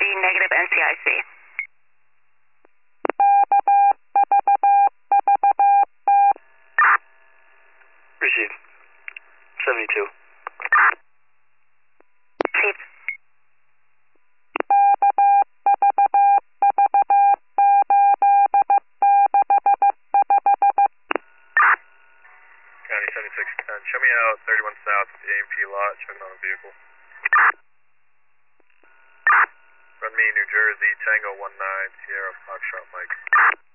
negative NCIC. Received. 72. Received. County 7610, show me out 31 south at the AMP lot, checking on a vehicle. Run me New Jersey, Tango 19, Sierra Foxtrot Mike.